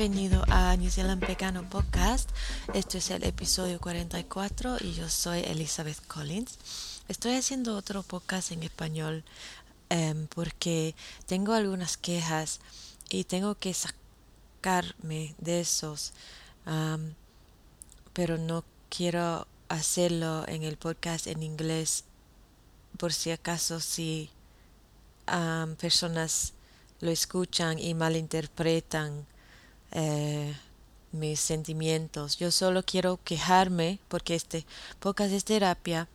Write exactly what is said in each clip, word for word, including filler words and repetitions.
bienvenido a New Zealand Vegano Podcast. Este es el episodio cuarenta y cuatro y yo soy Elizabeth Collins. Estoy haciendo otro podcast en español em, porque tengo algunas quejas y tengo que sacarme de esos, am, pero no quiero hacerlo en el podcast en inglés por si acaso si am, personas lo escuchan y malinterpretan eh, mis sentimientos. Yo solo quiero quejarme porque este podcast es terapia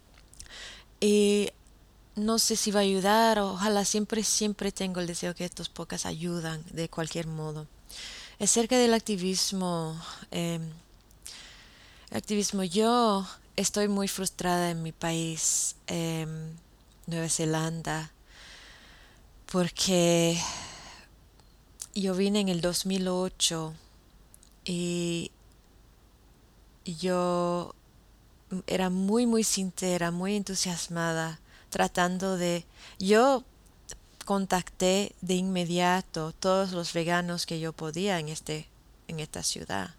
y no sé si va a ayudar. Ojalá siempre, siempre tengo el deseo que estos podcasts ayudan de cualquier modo. Acerca del activismo, eh, activismo, yo estoy muy frustrada en mi país, eh, Nueva Zelanda, porque yo vine en el dos mil ocho y yo era muy, muy sincera, muy entusiasmada, tratando de... Yo contacté de inmediato todos los veganos que yo podía en este, en esta ciudad.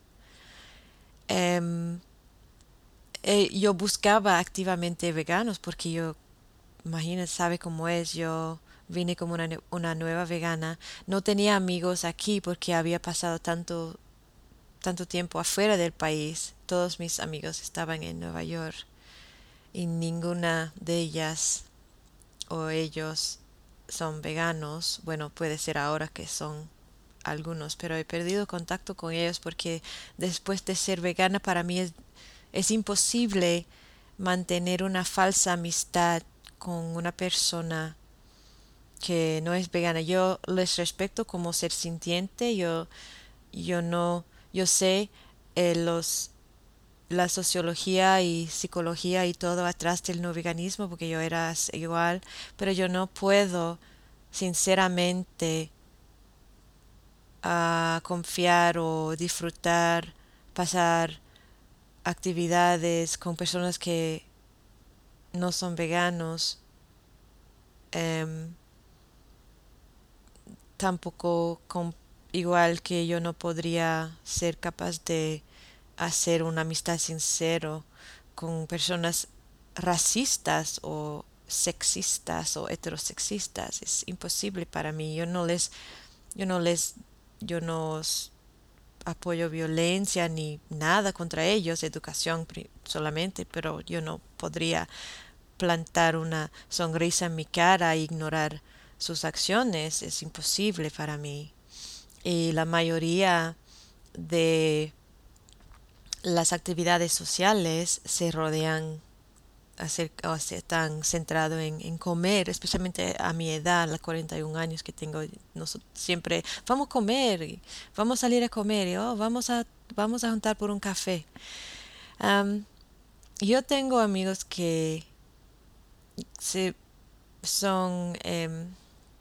Em, eh, yo buscaba activamente veganos porque yo, imagínate, sabe cómo es, yo vine como una, nue- una nueva vegana. No tenía amigos aquí porque había pasado tanto, tanto tiempo afuera del país. Todos mis amigos estaban en Nueva York y ninguna de ellas o ellos son veganos. Bueno, puede ser ahora que son algunos, pero he perdido contacto con ellos porque después de ser vegana para mí es, es imposible mantener una falsa amistad con una persona que no es vegana. Yo les respeto como ser sintiente, yo, yo no, yo sé eh, los la sociología y psicología y todo atrás del no veganismo porque yo era igual, pero yo no puedo sinceramente a confiar o disfrutar, pasar actividades con personas que no son veganos, em, tampoco con, igual que yo no podría ser capaz de hacer una amistad sincero con personas racistas o sexistas o heterosexistas. Es imposible para mí. Yo no les, yo no les, yo no s- apoyo violencia ni nada contra ellos, educación pri- solamente, pero yo no podría plantar una sonrisa en mi cara e ignorar sus acciones. Es imposible para mí. Y la mayoría de las actividades sociales se rodean acerca, o sea, están centrados en, en comer, especialmente a mi edad, los cuarenta y un años que tengo, nos, siempre vamos a comer, y vamos a salir a comer, y oh, vamos a, vamos a juntar por un café. Am, yo tengo amigos que se, son, em,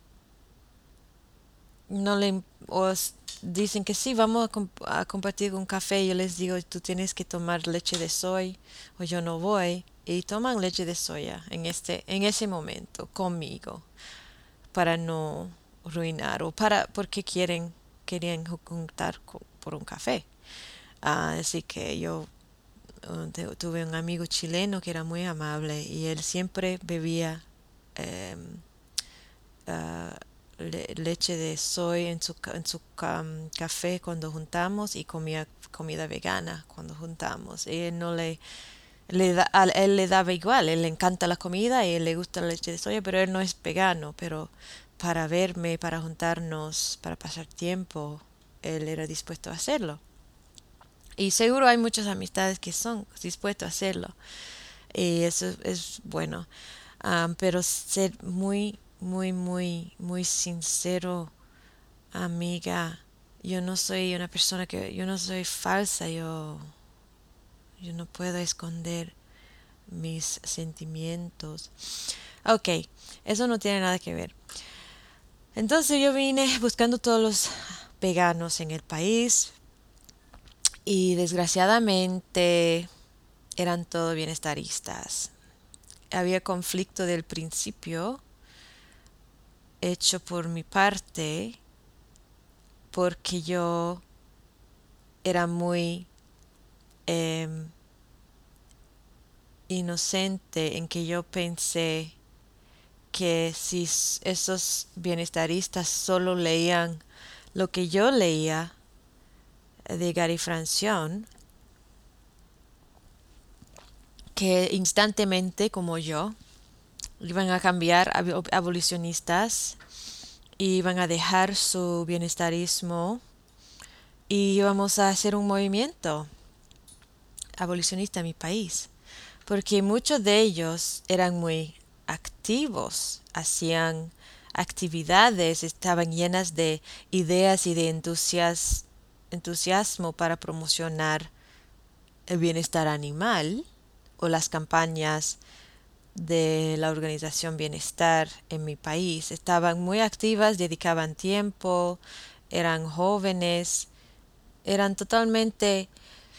no le, o s- dicen que sí, vamos a, com- a compartir un café. Yo les digo, tú tienes que tomar leche de soy o yo no voy. Y toman leche de soya en este, en ese momento conmigo para no arruinar o para porque quieren, querían ju- juntar co- por un café. Ah, así que yo uh, te- tuve un amigo chileno que era muy amable y él siempre bebía em, ah, le- leche de soy en su, ca- en su cam- café cuando juntamos y comía comida vegana cuando juntamos. Y él no le, le da, a él le daba igual, él le encanta la comida y él le gusta la leche de soya, pero él no es vegano, pero para verme, para juntarnos, para pasar tiempo, él era dispuesto a hacerlo. Y seguro hay muchas amistades que son dispuestos a hacerlo. Y eso es bueno. Am, pero ser muy, muy, muy, muy sincero, amiga. Yo no soy una persona que, yo no soy falsa, yo, yo no puedo esconder mis sentimientos. Ok, eso no tiene nada que ver. Entonces yo vine buscando todos los veganos en el país y desgraciadamente eran todos bienestaristas. Había conflicto del principio hecho por mi parte porque yo era muy em, inocente en que yo pensé que si s- esos bienestaristas solo leían lo que yo leía de Gary Francione, que instantáneamente como yo iban a cambiar a ab- abolicionistas y iban a dejar su bienestarismo y íbamos a hacer un movimiento abolicionista en mi país, porque muchos de ellos eran muy activos, hacían actividades, estaban llenas de ideas y de entusias- entusiasmo para promocionar el bienestar animal o las campañas de la organización Bienestar en mi país. Estaban muy activas, dedicaban tiempo, eran jóvenes, eran totalmente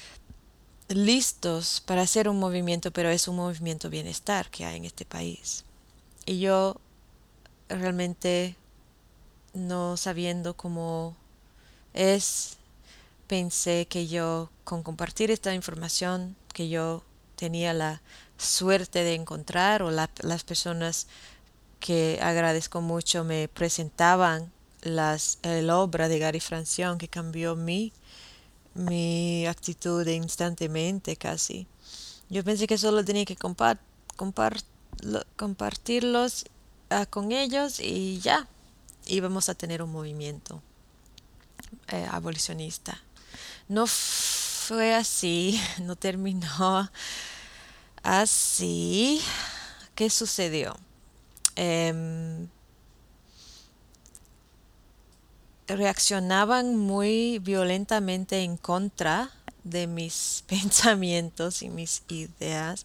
listos para hacer un movimiento, pero es un movimiento bienestar que hay en este país. Y yo realmente no sabiendo cómo es, pensé que yo con compartir esta información que yo tenía la suerte de encontrar o la- las personas que agradezco mucho me presentaban las, el obra de Gary Francione que cambió mi, mi actitud instantáneamente casi. Yo pensé que solo tenía que compar- compar- lo- compartirlos ah, con ellos y ya íbamos a tener un movimiento eh, abolicionista. No fue así, no terminó así. ¿Qué sucedió? Em, reaccionaban muy violentamente en contra de mis pensamientos y mis ideas.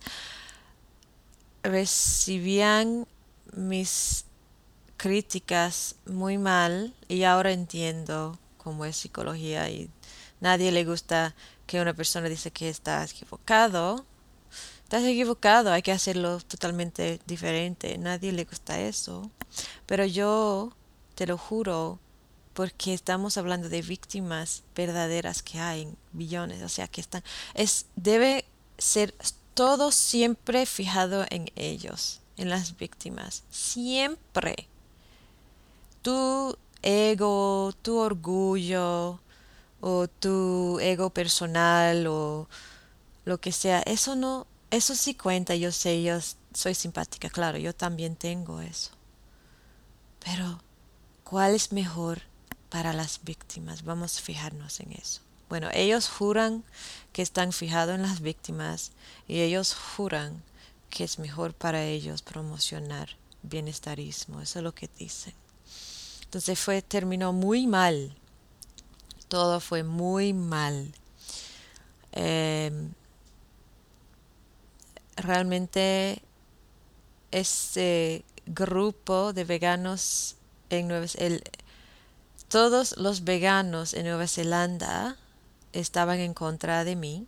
Recibían mis críticas muy mal y ahora entiendo cómo es psicología y nadie le gusta que una persona dice que está equivocado. Estás equivocado, hay que hacerlo totalmente diferente. Nadie le gusta eso. Pero yo te lo juro, porque estamos hablando de víctimas verdaderas que hay en billones, o sea que están, es, debe ser todo siempre fijado en ellos, en las víctimas, siempre. Tu ego, tu orgullo o tu ego personal o lo que sea, eso no, eso sí cuenta, yo sé, yo s- soy simpática, claro, yo también tengo eso. Pero, ¿cuál es mejor para las víctimas? Vamos a fijarnos en eso. Bueno, ellos juran que están fijados en las víctimas y ellos juran que es mejor para ellos promocionar bienestarismo, eso es lo que dicen. Entonces fue, terminó muy mal, todo fue muy mal. Em, realmente ese grupo de veganos en Nueva Zelanda, todos los veganos en Nueva Zelanda estaban en contra de mí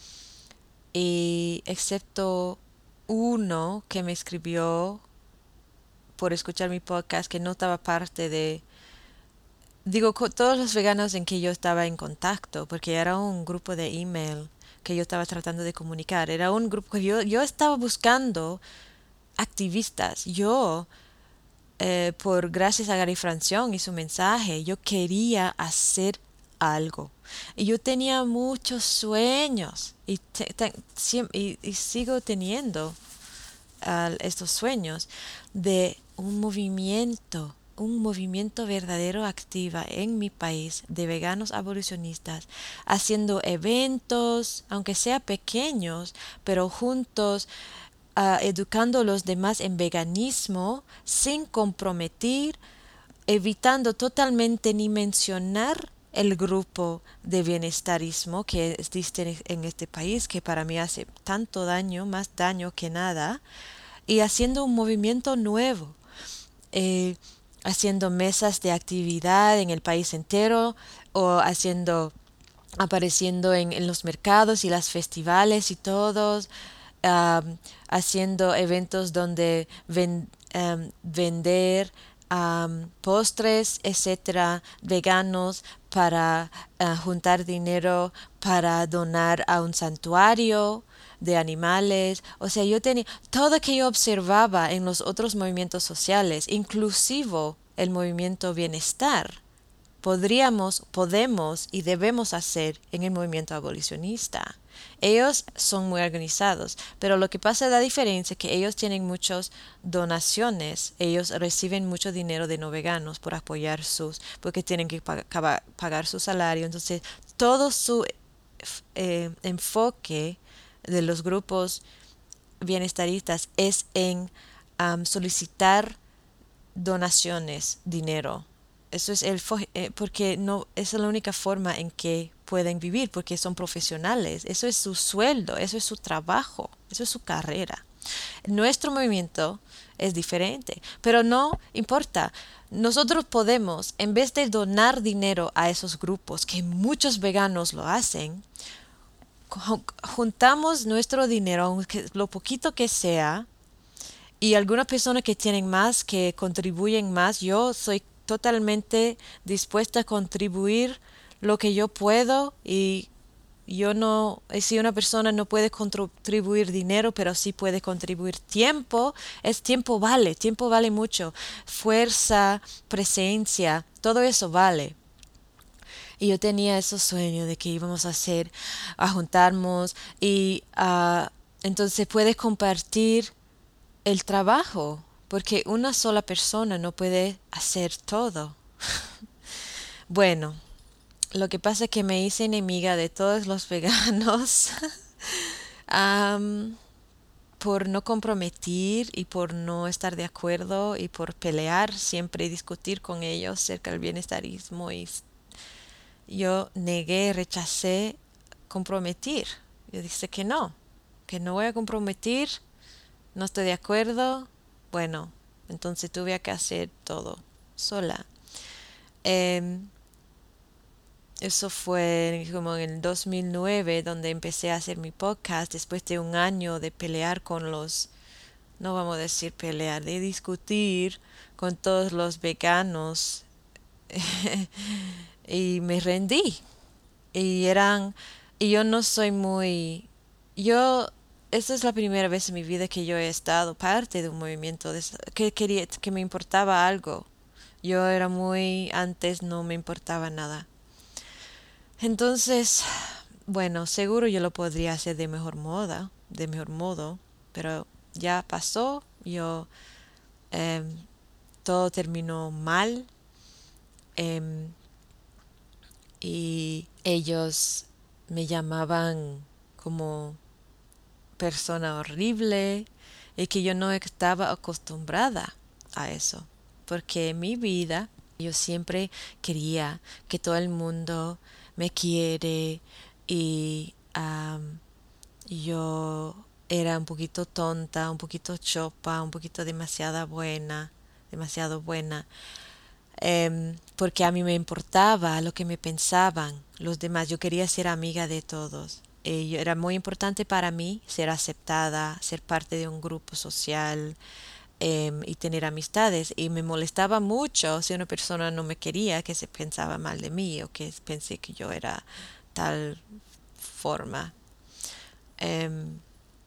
y excepto uno que me escribió por escuchar mi podcast que no estaba parte de, digo, co- todos los veganos en que yo estaba en contacto, porque era un grupo de email que yo estaba tratando de comunicar, era un grupo que yo, yo estaba buscando activistas, yo eh, por gracias a Gary Francione y su mensaje, yo quería hacer algo. Y yo tenía muchos sueños y, te- te- siem- y, y sigo teniendo ah, estos sueños de un movimiento, un movimiento verdadero activa en mi país de veganos abolicionistas, haciendo eventos, aunque sea pequeños, pero juntos ah, educando a los demás en veganismo sin comprometer, evitando totalmente ni mencionar el grupo de bienestarismo que existe en este país, que para mí hace tanto daño, más daño que nada, y haciendo un movimiento nuevo, eh, haciendo mesas de actividad en el país entero o haciendo apareciendo en, en los mercados y las festivales y todos, am, haciendo eventos donde ven- am, vender am, postres, etcétera, veganos para uh, juntar dinero para donar a un santuario de animales. O sea, yo tenía todo que yo observaba en los otros movimientos sociales, inclusive el movimiento bienestar. Podríamos, podemos y debemos hacer en el movimiento abolicionista. Ellos son muy organizados, pero lo que pasa es la diferencia que ellos tienen muchas donaciones, ellos reciben mucho dinero de no veganos por apoyar sus, porque tienen que pagar, pagar su salario, entonces todo su eh, enfoque de los grupos bienestaristas es en um, solicitar donaciones, dinero. Eso es el eh, porque no esa es la única forma en que pueden vivir porque son profesionales. Eso es su sueldo, eso es su trabajo, eso es su carrera. Nuestro movimiento es diferente, pero no importa. Nosotros podemos, en vez de donar dinero a esos grupos, que muchos veganos lo hacen, juntamos nuestro dinero, aunque lo poquito que sea, y algunas personas que tienen más, que contribuyen más, yo soy totalmente dispuesta a contribuir lo que yo puedo y yo no, si una persona no puede contribuir dinero, pero sí puede contribuir tiempo, es tiempo vale, tiempo vale mucho, fuerza, presencia, todo eso vale. Y yo tenía esos sueños de que íbamos a hacer, a juntarnos y uh, entonces puedes compartir el trabajo, porque una sola persona no puede hacer todo. Bueno, lo que pasa es que me hice enemiga de todos los veganos um, por no comprometer y por no estar de acuerdo y por pelear siempre y discutir con ellos acerca del bienestarismo y yo negué, rechacé comprometer. Yo dije que no, que no voy a comprometer, no estoy de acuerdo. Bueno, entonces tuve que hacer todo sola. Eh, eso fue como en el dos mil nueve donde empecé a hacer mi podcast después de un año de pelear con los, no vamos a decir pelear, de discutir con todos los veganos y me rendí. Y eran, y yo no soy muy, yo, esta es la primera vez en mi vida que yo he estado parte de un movimiento de, que quería, que me importaba algo. Yo era muy, antes no me importaba nada. Entonces, bueno, seguro yo lo podría hacer de mejor modo, de mejor modo, pero ya pasó, yo, eh, todo terminó mal. Eh, y ellos me llamaban como persona horrible y que yo no estaba acostumbrada a eso, porque en mi vida yo siempre quería que todo el mundo me quiere y um, yo era un poquito tonta, un poquito chopa, un poquito demasiada buena, demasiado buena. Em, porque a mí me importaba lo que me pensaban los demás. Yo quería ser amiga de todos. Eh, yo- era muy importante para mí ser aceptada, ser parte de un grupo social em, y tener amistades. Y me molestaba mucho si una persona no me quería, que se pensaba mal de mí o que pensé que yo era tal forma. Em,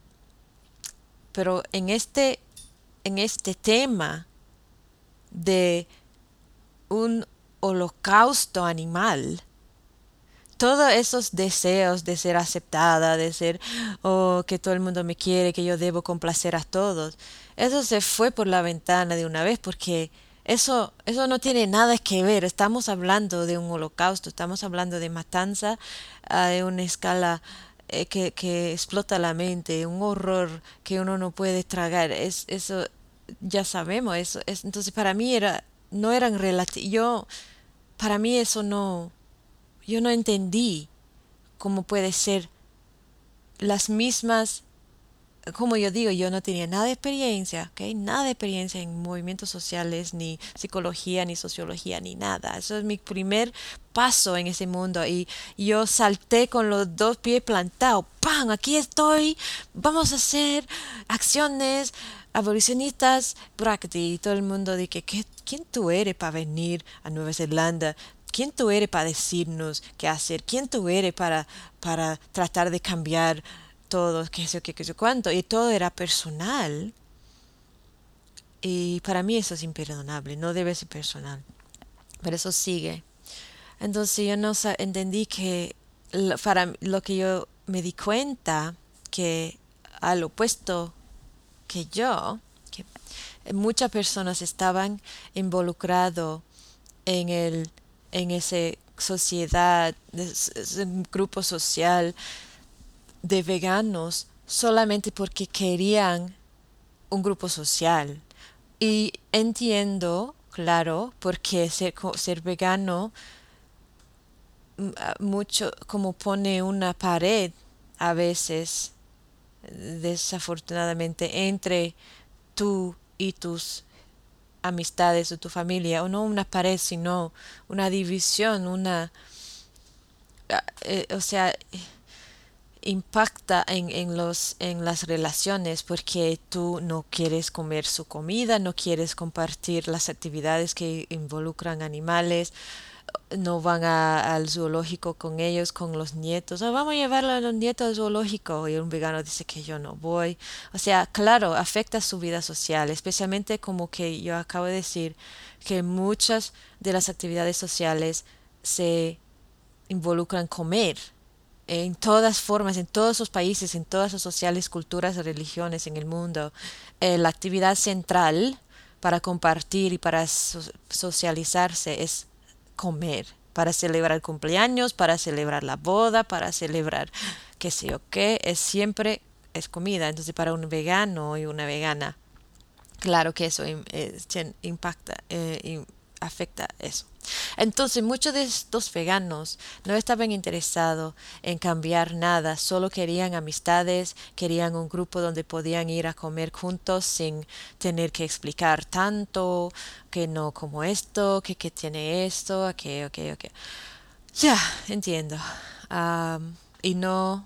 pero en este, en este tema de un holocausto animal, todos esos deseos de ser aceptada, de ser, oh, que todo el mundo me quiere, que yo debo complacer a todos, eso se fue por la ventana de una vez porque eso, eso no tiene nada que ver. Estamos hablando de un holocausto, estamos hablando de matanza a una escala eh, que, que explota la mente, un horror que uno no puede tragar. Es, eso ya sabemos, eso es, entonces para mí era, no eran relativos, yo, para mí eso no, yo no entendí cómo puede ser las mismas, como yo digo, yo no tenía nada de experiencia, ¿ok? Nada de experiencia en movimientos sociales, ni psicología, ni sociología, ni nada. Eso es mi primer paso en ese mundo y yo salté con los dos pies plantados. ¡Pam! Aquí estoy. Vamos a hacer acciones abolicionistas prácticas. Y todo el mundo dice, ¿qué, quién tú eres para venir a Nueva Zelanda? ¿Quién tú eres para decirnos qué hacer? ¿Quién tú eres para, para tratar de cambiar todo, qué sé, qué, qué sé cuánto? Y todo era personal. Y para mí eso es imperdonable, no debe ser personal. Pero eso sigue. Entonces yo no sa- entendí que lo- para lo que yo me di cuenta que al opuesto que yo, que muchas personas estaban involucrados en el, en ese sociedad, ese ese grupo social de veganos solamente porque querían un grupo social. Y entiendo, claro, porque ser, co- ser vegano mm, ah, mucho como pone una pared a veces, desafortunadamente, entre tú y tus amistades o tu familia, o no una pared, sino una división, una, ah, eh, o sea, impacta en, en los, en las relaciones porque tú no quieres comer su comida, no quieres compartir las actividades que involucran animales, no van a- al zoológico con ellos, con los nietos. "Ah, vamos a llevarlo a los nietos al zoológico", y un vegano dice que yo no voy. O sea, claro, afecta su vida social, especialmente como que yo acabo de decir, que muchas de las actividades sociales se involucran comer. En todas formas, en todos los países, en todas las sociales, culturas, religiones en el mundo, eh, la actividad central para compartir y para so- socializarse es comer, para celebrar cumpleaños, para celebrar la boda, para celebrar qué sé yo qué, es siempre es comida. Entonces para un vegano y una vegana, claro que eso im- eh, chen- impacta, eh, im- afecta eso. Entonces muchos de estos veganos no estaban interesados en cambiar nada, solo querían amistades, querían un grupo donde podían ir a comer juntos sin tener que explicar tanto, que no como esto, que, que tiene esto, que, ok, ok. Ya, entiendo. Am, y no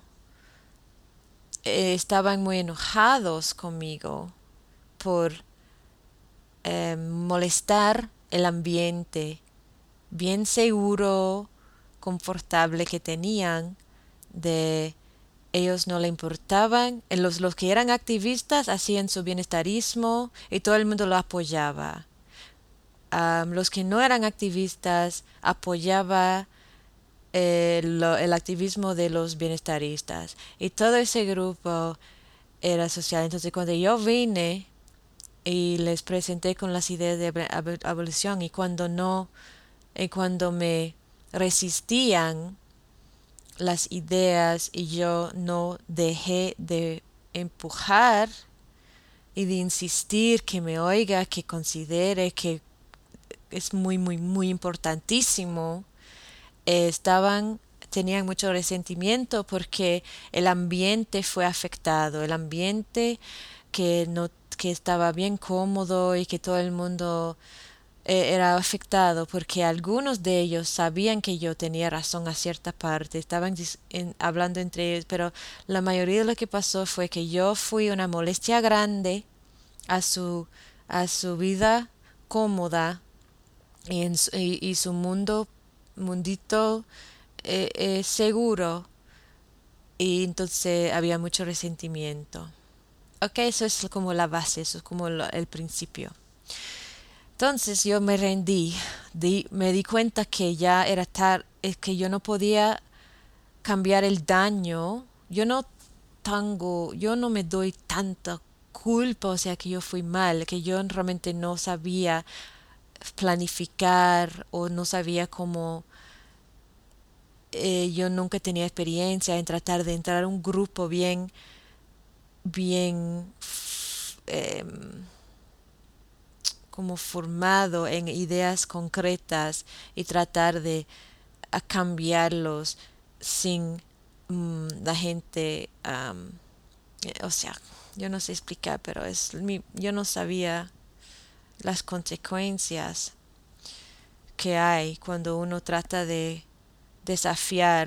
eh, estaban muy enojados conmigo por eh, molestar el ambiente bien seguro, confortable que tenían, de ellos no le importaban, eh, los, los que eran activistas hacían su bienestarismo y todo el mundo lo apoyaba. Am, los que no eran activistas apoyaba eh, lo- el activismo de los bienestaristas y todo ese grupo era social. Entonces cuando yo vine y les presenté con las ideas de ab- ab- abolición y cuando no, y cuando me resistían las ideas y yo no dejé de empujar y de insistir que me oiga, que considere que es muy, muy, muy importantísimo, eh, estaban, tenían mucho resentimiento porque el ambiente fue afectado, el ambiente que no, que estaba bien cómodo y que todo el mundo eh, era afectado porque algunos de ellos sabían que yo tenía razón a cierta parte, estaban dis- en- hablando entre ellos, pero la mayoría de lo que pasó fue que yo fui una molestia grande a su, a su vida cómoda y, en su, y, y su mundo, mundito eh, eh, seguro, y entonces había mucho resentimiento. Ok, eso es como la base, eso es como lo- el principio. Entonces yo me rendí, di- me di cuenta que ya era tarde, es que yo no podía cambiar el daño. Yo no tengo, yo no me doy tanta culpa, o sea que yo fui mal, que yo realmente no sabía planificar o no sabía cómo, eh, yo nunca tenía experiencia en tratar de entrar a un grupo bien, bien, em, como formado en ideas concretas y tratar de a cambiarlos sin mm, la gente, am, eh, o sea, yo no sé explicar, pero es mi, yo no sabía las consecuencias que hay cuando uno trata de desafiar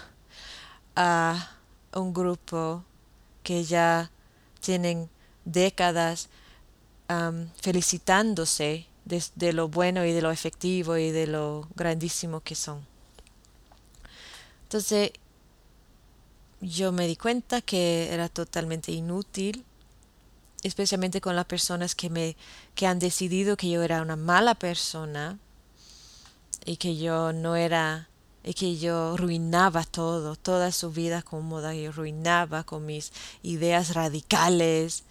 a un grupo que ya tienen décadas am, felicitándose de, de lo bueno y de lo efectivo y de lo grandísimo que son. Entonces yo me di cuenta que era totalmente inútil, especialmente con las personas que me que han decidido que yo era una mala persona y que yo no era y que yo ruinaba todo, toda su vida cómoda, yo ruinaba con mis ideas radicales.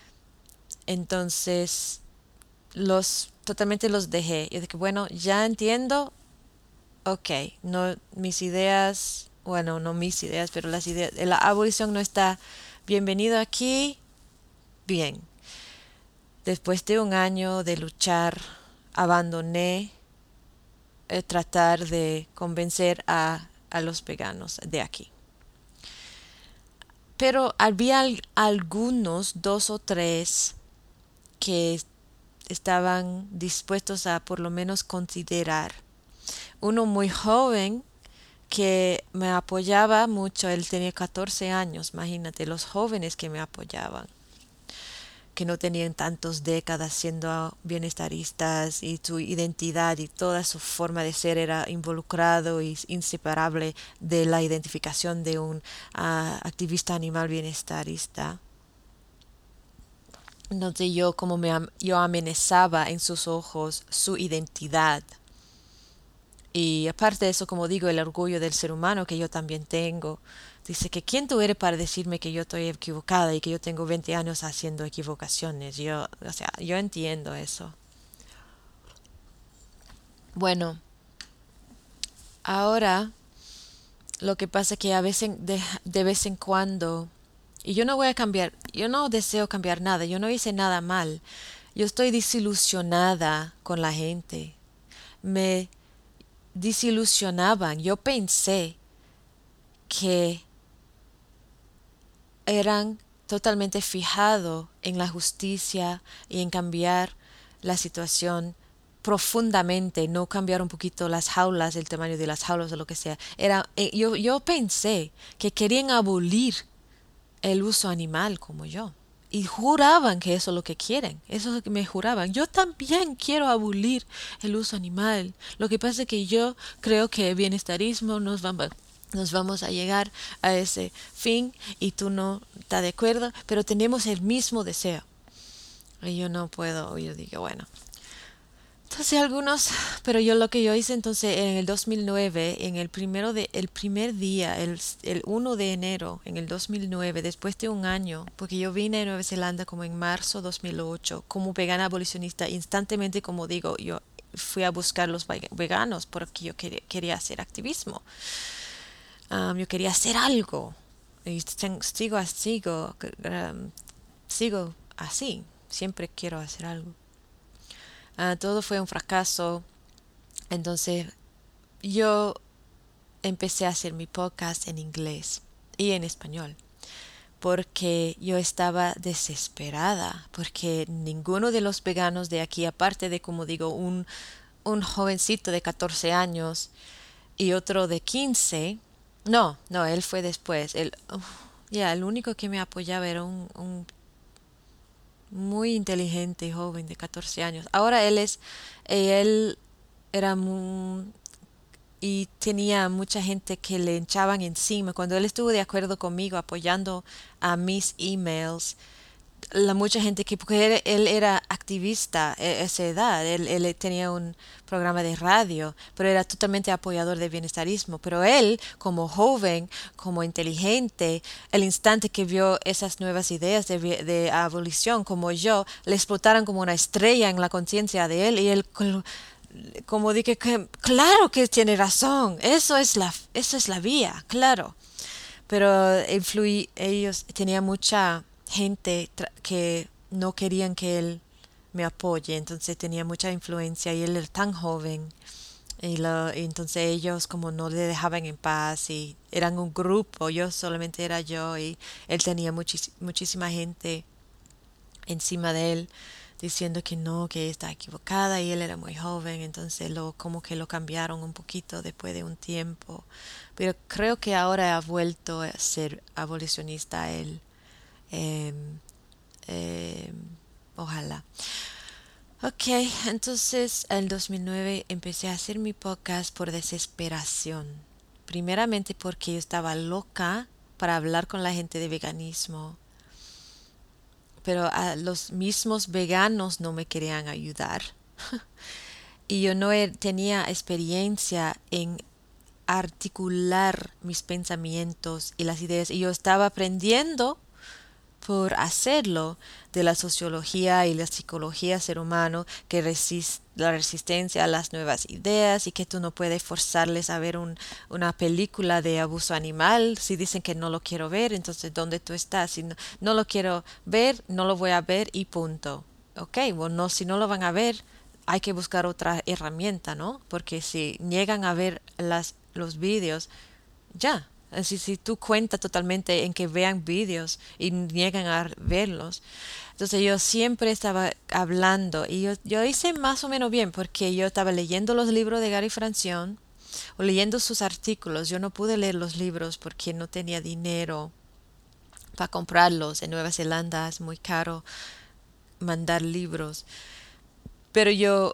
Entonces los totalmente los dejé. Yo dije, bueno, ya entiendo, ok, no mis ideas, bueno, no mis ideas, pero las ideas, la abolición no está bienvenido aquí, bien. Después de un año de luchar, abandoné eh, tratar de convencer a, a los veganos de aquí. Pero había al- algunos, dos o tres, que estaban dispuestos a por lo menos considerar. Uno muy joven que me apoyaba mucho, él tenía catorce años, imagínate, los jóvenes que me apoyaban, que no tenían tantas décadas siendo bienestaristas y su identidad y toda su forma de ser era involucrado y inseparable de la identificación de un uh, activista animal bienestarista. Entonces yo como me yo amenazaba en sus ojos su identidad. Y aparte de eso, como digo, el orgullo del ser humano que yo también tengo. Dice que quién tú eres para decirme que yo estoy equivocada y que yo tengo veinte años haciendo equivocaciones. Yo, o sea, yo entiendo eso. Bueno, ahora lo que pasa es que a veces de, de vez en cuando, y yo no voy a cambiar, yo no deseo cambiar nada, yo no hice nada mal. Yo estoy desilusionada con la gente. Me desilusionaban. Yo pensé que eran totalmente fijados en la justicia y en cambiar la situación profundamente, no cambiar un poquito las jaulas, el tamaño de las jaulas o lo que sea. Era, eh, yo, yo pensé que querían abolir el uso animal como yo. Y juraban que eso es lo que quieren. Eso es lo que me juraban. Yo también quiero abolir el uso animal. Lo que pasa es que yo creo que el bienestarismo nos va, nos vamos a llegar a ese fin y tú no estás de acuerdo, pero tenemos el mismo deseo. Y yo no puedo, yo digo, bueno. Entonces algunos, pero yo lo que yo hice entonces en el dos mil nueve, en el primero de, el primer día, el, el uno de enero, en el dos mil nueve, después de un año, porque yo vine a Nueva Zelanda como en marzo dos mil ocho, como vegana abolicionista, instantemente, como digo, yo fui a buscar los veganos porque yo quería, quería hacer activismo. Um, yo quería hacer algo. Y sigo, sigo, um, sigo así. Siempre quiero hacer algo. Uh, todo fue un fracaso. Entonces yo empecé a hacer mi podcast en inglés y en español. Porque yo estaba desesperada. Porque ninguno de los veganos de aquí, aparte de, como digo, un, un jovencito de catorce años y otro de quince. No, no, él fue después. Él, uf, ya, el único que me apoyaba era un, un muy inteligente joven de catorce años. Ahora él es, eh, él era muy, y tenía mucha gente que le echaban encima. Cuando él estuvo de acuerdo conmigo apoyando a mis emails, la mucha gente que, porque él, él era activista a esa edad, él, él tenía un programa de radio, pero era totalmente apoyador del bienestarismo. Pero él, como joven, como inteligente, el instante que vio esas nuevas ideas de, de abolición, como yo, le explotaron como una estrella en la conciencia de él y él como dije que claro que tiene razón, eso es la, eso es la vía, claro. Pero influí, ellos tenían mucha gente que no querían que él me apoye, entonces tenía mucha influencia y él era tan joven y, lo, y entonces ellos como no le dejaban en paz y eran un grupo, yo solamente era yo y él tenía muchis, muchísima gente encima de él diciendo que no, que está equivocada y él era muy joven, entonces lo como que lo cambiaron un poquito después de un tiempo. Pero creo que ahora ha vuelto a ser abolicionista él. Eh, eh, ojalá. Ok, entonces en el dos mil nueve empecé a hacer mi podcast por desesperación. Primeramente porque yo estaba loca para hablar con la gente de veganismo, pero a los mismos veganos no me querían ayudar. Y yo no he- tenía experiencia en articular mis pensamientos y las ideas. Y yo estaba aprendiendo por hacerlo de la sociología y la psicología ser humano, que resiste la resistencia a las nuevas ideas y que tú no puedes forzarles a ver un- una película de abuso animal. Si dicen que no lo quiero ver, entonces ¿dónde tú estás? Si no, no lo quiero ver, no lo voy a ver y punto. Ok, bueno, si no lo van a ver, hay que buscar otra herramienta, ¿no? Porque si niegan a ver las, los vídeos, ya, así si tú cuentas totalmente en que vean vídeos y niegan a verlos. Entonces yo siempre estaba hablando y yo, yo hice más o menos bien porque yo estaba leyendo los libros de Gary Francione o leyendo sus artículos. Yo no pude leer los libros porque no tenía dinero para comprarlos. En Nueva Zelanda es muy caro mandar libros. Pero yo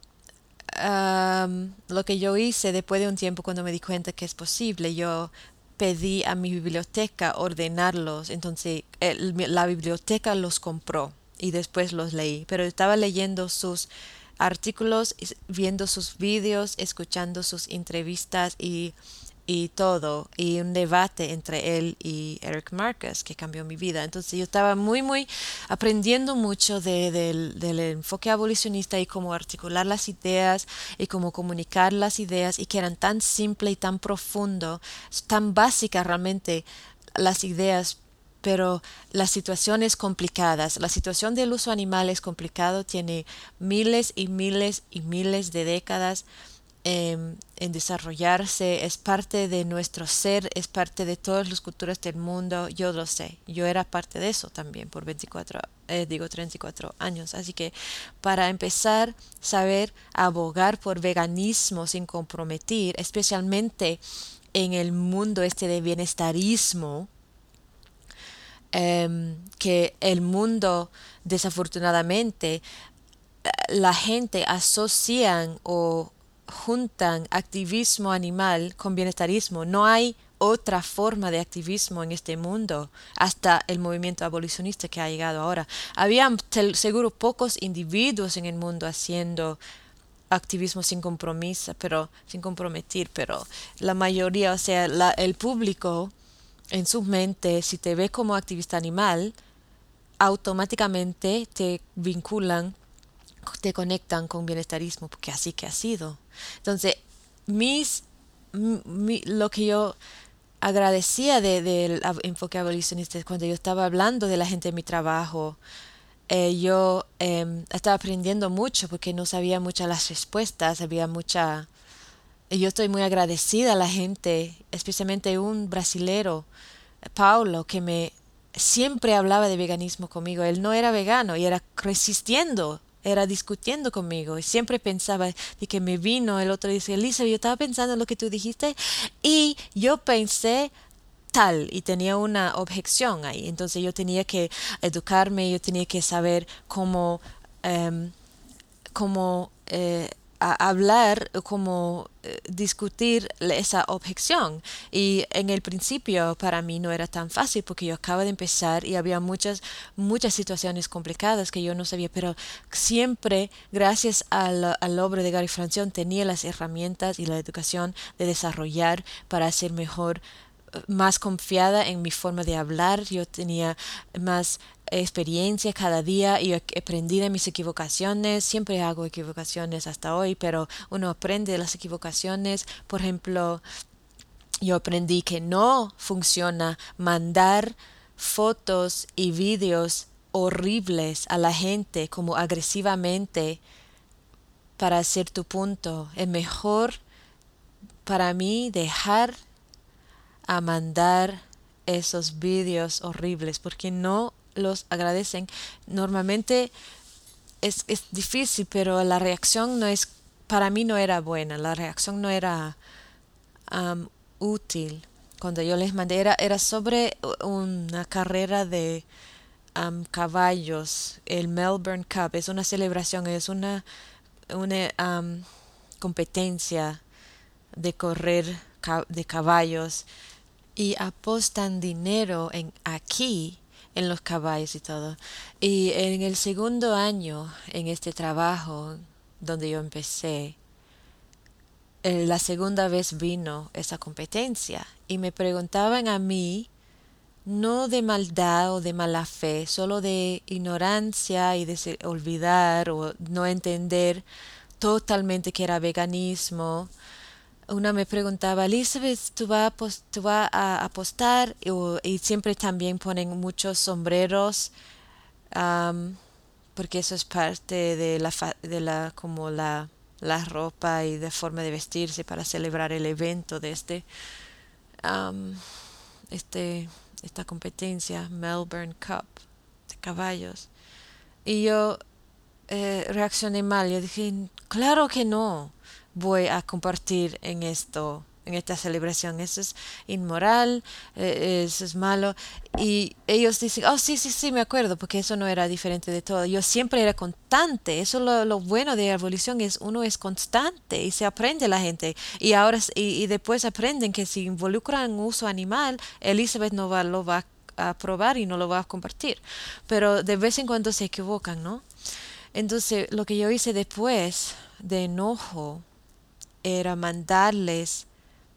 Am, lo que yo hice después de un tiempo cuando me di cuenta que es posible, yo pedí a mi biblioteca ordenarlos, entonces el- mi- la biblioteca los compró y después los leí, pero estaba leyendo sus artículos, es- viendo sus vídeos, escuchando sus entrevistas y, y todo, y un debate entre él y Eric Marcus que cambió mi vida. Entonces yo estaba muy, muy aprendiendo mucho de- del, del enfoque abolicionista y cómo articular las ideas y cómo comunicar las ideas y que eran tan simple y tan profundo, tan básicas realmente las ideas, pero las situaciones complicadas. La situación del uso animal es complicado, tiene miles y miles y miles de décadas em, en desarrollarse, es parte de nuestro ser, es parte de todas las culturas del mundo, yo lo sé, yo era parte de eso también por veinticuatro, eh, digo treinta y cuatro años, así que para empezar, saber abogar por veganismo sin comprometer, especialmente en el mundo este de bienestarismo, em, que el mundo desafortunadamente la gente asocian o juntan activismo animal con bienestarismo. No hay otra forma de activismo en este mundo hasta el movimiento abolicionista que ha llegado ahora. Había seguro pocos individuos en el mundo haciendo activismo sin compromiso, pero sin comprometer, pero la mayoría, o sea, la, el público en su mente, si te ve como activista animal, automáticamente te vinculan, te conectan con bienestarismo, porque así que ha sido. Entonces, mis, mi- lo que yo agradecía de- del ab- enfoque abolicionista es cuando yo estaba hablando de la gente en mi trabajo, eh, yo em, estaba aprendiendo mucho porque no sabía muchas las respuestas, había mucha... y yo estoy muy agradecida a la gente, especialmente un brasilero, Paulo, que me siempre hablaba de veganismo conmigo. Él no era vegano y era resistiendo, era discutiendo conmigo. Y siempre pensaba de que me vino el otro día y dice, Elisa, yo estaba pensando en lo que tú dijiste y yo pensé tal y tenía una objeción ahí. Entonces yo tenía que educarme, yo tenía que saber cómo, em, cómo eh, a- hablar, cómo eh, discutir esa objeción. Y en el principio para mí no era tan fácil porque yo acaba de empezar y había muchas, muchas situaciones complicadas que yo no sabía, pero siempre gracias al, al obra de Gary Francione tenía las herramientas y la educación de desarrollar para hacer mejor, más confiada en mi forma de hablar, yo tenía más experiencia cada día y aprendí de mis equivocaciones, siempre hago equivocaciones hasta hoy, pero uno aprende de las equivocaciones. Por ejemplo, yo aprendí que no funciona mandar fotos y vídeos horribles a la gente como agresivamente para hacer tu punto. Es mejor para mí dejar a mandar esos vídeos horribles porque no los agradecen. Normalmente es, es difícil, pero la reacción no es, para mí no era buena, la reacción no era am, útil. Cuando yo les mandé, era, era sobre una carrera de um, caballos, el Melbourne Cup. Es una celebración, es una, una um, competencia de correr ca- de caballos y apostan dinero en aquí en los caballos y todo. Y en el segundo año en este trabajo donde yo empecé, eh, la segunda vez vino esa competencia y me preguntaban a mí, no de maldad o de mala fe, solo de ignorancia y de se- olvidar o no entender totalmente que era veganismo. Una me preguntaba, Elizabeth, ¿tú vas a, apos- tú vas a apostar? Y, o- y siempre también ponen muchos sombreros, am, porque eso es parte de la, fa- de la, como la, la ropa y de forma de vestirse para celebrar el evento de este, am, este, esta competencia, Melbourne Cup de caballos. Y yo eh, reaccioné mal. Yo dije, claro que no voy a compartir en esto, en esta celebración. Eso es inmoral, eh, eso es malo. Y ellos dicen, oh, sí, sí, sí, me acuerdo, porque eso no era diferente de todo. Yo siempre era constante. Eso es lo, lo bueno de la abolición, es uno es constante y se aprende la gente. Y ahora, s- y, y después aprenden que si involucran uso animal, Elizabeth no va, lo va a probar y no lo va a compartir. Pero de vez en cuando se equivocan, ¿no? Entonces, lo que yo hice después de enojo era mandarles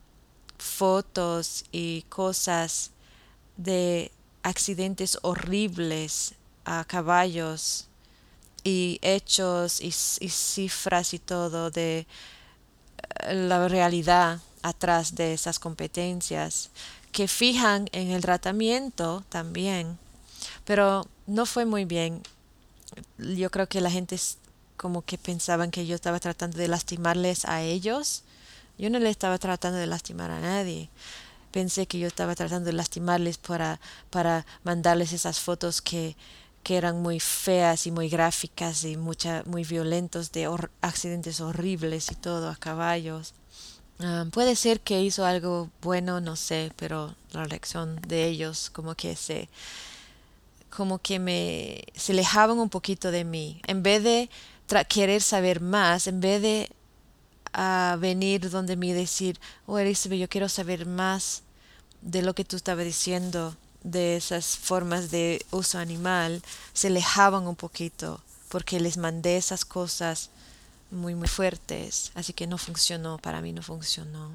fotos y cosas de accidentes horribles a caballos y hechos y, c- y cifras y todo de eh, la realidad atrás de esas competencias que fijan en el tratamiento también, pero no fue muy bien. Yo creo que la gente es como que pensaban que yo estaba tratando de lastimarles a ellos. Yo no le estaba tratando de lastimar a nadie. Pensé que yo estaba tratando de lastimarles para, para mandarles esas fotos que, que eran muy feas y muy gráficas y mucha, muy violentos de hor- accidentes horribles y todo a caballos. Ah, puede ser que hizo algo bueno, no sé, pero la reacción de ellos como que se como que me se alejaban un poquito de mí. En vez de tra- querer saber más, en vez de ah, venir donde mí y decir, oh Elizabeth, yo quiero saber más de lo que tú estabas diciendo, de esas formas de uso animal, se alejaban un poquito porque les mandé esas cosas muy muy fuertes, así que no funcionó, para mí no funcionó.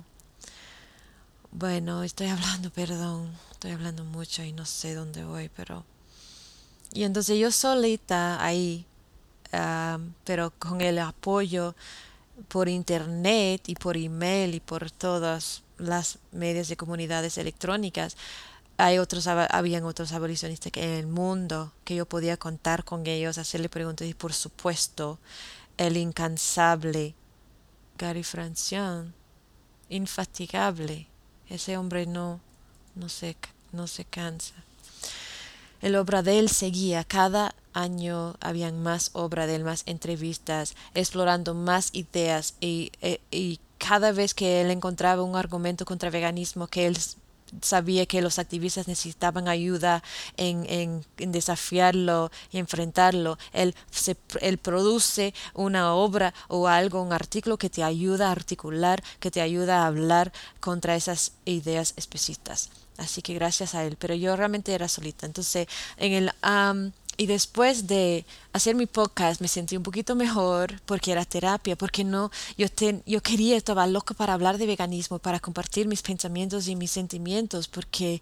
Bueno, estoy hablando, perdón, estoy hablando mucho y no sé dónde voy, pero... Y entonces yo solita ahí, ah, pero con el apoyo por internet y por email y por todas las medios de comunidades electrónicas, hay otros, aba- habían otros abolicionistas que en el mundo que yo podía contar con ellos, hacerle preguntas y por supuesto el incansable Gary Francione, infatigable. Ese hombre no, no se, no se cansa. El obra de él seguía, cada año habían más obra de él, más entrevistas, explorando más ideas y, e- y cada vez que él encontraba un argumento contra el veganismo que él s- sabía que los activistas necesitaban ayuda en, en- en desafiarlo y enfrentarlo, él, se, él produce una obra o algo, un artículo que te ayuda a articular, que te ayuda a hablar contra esas ideas especistas. Así que gracias a él, pero yo realmente era solita. Entonces, en el am, y después de hacer mi podcast me sentí un poquito mejor porque era terapia, porque no, yo te, yo quería, estaba loca para hablar de veganismo, para compartir mis pensamientos y mis sentimientos, porque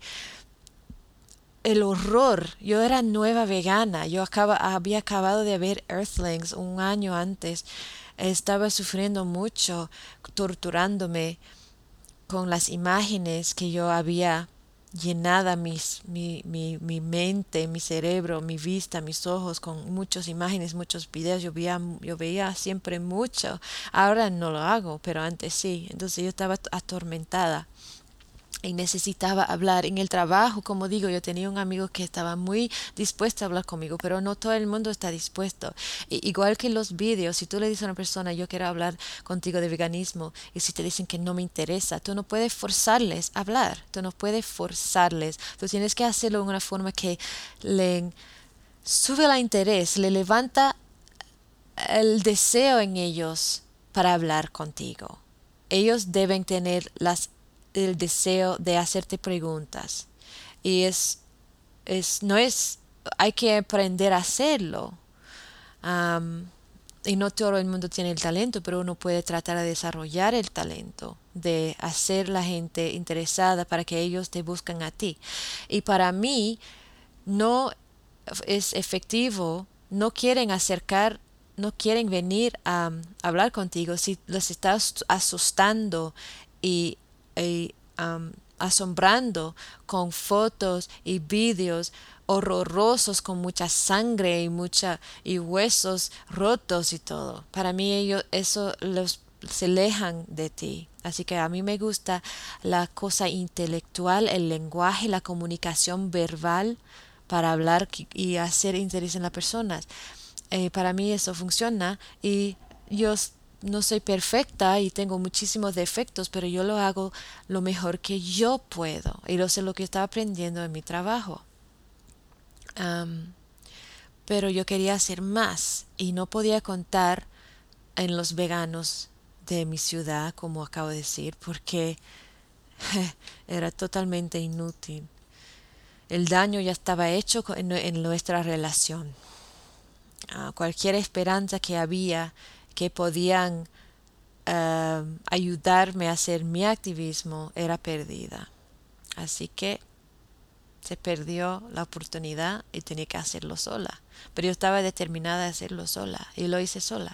el horror, yo era nueva vegana, yo acaba, había acabado de ver Earthlings un año antes, estaba sufriendo mucho, torturándome con las imágenes que yo había llenada mis, mi, mi, mi mente, mi cerebro, mi vista, mis ojos con muchas imágenes, muchos videos. Yo veía, yo veía siempre mucho. Ahora no lo hago, pero antes sí. Entonces yo estaba atormentada y necesitaba hablar en el trabajo, como digo, yo tenía un amigo que estaba muy dispuesto a hablar conmigo, pero no todo el mundo está dispuesto. I- igual que los vídeos, si tú le dices a una persona, yo quiero hablar contigo de veganismo, y si te dicen que no me interesa, tú no puedes forzarles a hablar, tú no puedes forzarles, tú tienes que hacerlo de una forma que le sube el interés, le levanta el deseo en ellos para hablar contigo. Ellos deben tener las, el deseo de hacerte preguntas. Y es, es, no es, hay que aprender a hacerlo. Am, y no todo el mundo tiene el talento, pero uno puede tratar de desarrollar el talento, de hacer la gente interesada para que ellos te busquen a ti. Y para mí no es efectivo, no quieren acercar, no quieren venir a, um, hablar contigo si los estás asustando y, y, um, asombrando con fotos y vídeos horrorosos con mucha sangre y mucha y huesos rotos y todo. Para mí ellos eso los se alejan de ti. Así que a mí me gusta la cosa intelectual, el lenguaje, la comunicación verbal para hablar y hacer interés en las personas. Eh, para mí eso funciona y yo no soy perfecta y tengo muchísimos defectos, pero yo lo hago lo mejor que yo puedo y lo sé lo que estaba aprendiendo en mi trabajo. Um, pero yo quería hacer más y no podía contar en los veganos de mi ciudad, como acabo de decir, porque era totalmente inútil. El daño ya estaba hecho en, en nuestra relación. Uh, cualquier esperanza que había que podían uh, ayudarme a hacer mi activismo era perdida. Así que se perdió la oportunidad y tenía que hacerlo sola. Pero yo estaba determinada a hacerlo sola y lo hice sola.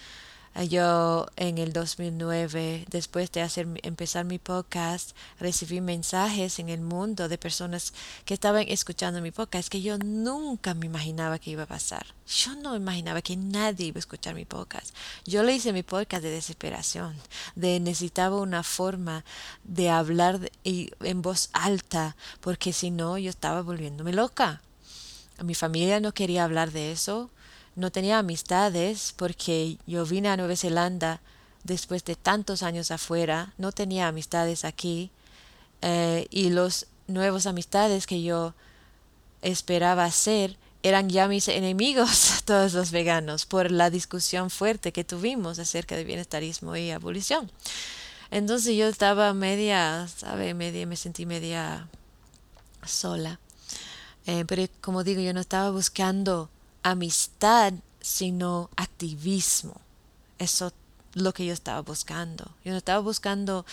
Yo en el dos mil nueve, después de hacer, empezar mi podcast, recibí mensajes en el mundo de personas que estaban escuchando mi podcast que yo nunca me imaginaba que iba a pasar. Yo no imaginaba que nadie iba a escuchar mi podcast. Yo le hice mi podcast de desesperación, de necesitaba una forma de hablar de, y, en voz alta, porque si no yo estaba volviéndome loca. Mi familia no quería hablar de eso. No tenía amistades porque yo vine a Nueva Zelanda después de tantos años afuera. No tenía amistades aquí. Eh, y los nuevos amistades que yo esperaba hacer eran ya mis enemigos, todos los veganos, por la discusión fuerte que tuvimos acerca de bienestarismo y abolición. Entonces yo estaba media, ¿sabe? Media, me sentí media sola. Eh, pero como digo, yo no estaba buscando amistad, sino activismo. Eso es lo que yo estaba buscando. Yo no estaba buscando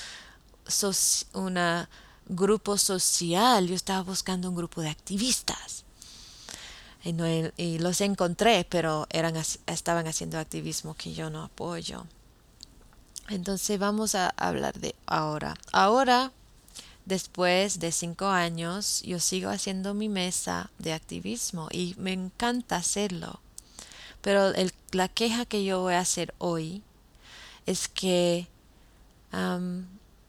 un grupo social, yo estaba buscando un grupo de activistas. Y, no, y los encontré, pero eran, estaban haciendo activismo que yo no apoyo. Entonces vamos a hablar de ahora. Ahora, después de cinco años, yo sigo haciendo mi mesa de activismo y me encanta hacerlo. Pero el, la queja que yo voy a hacer hoy es que um,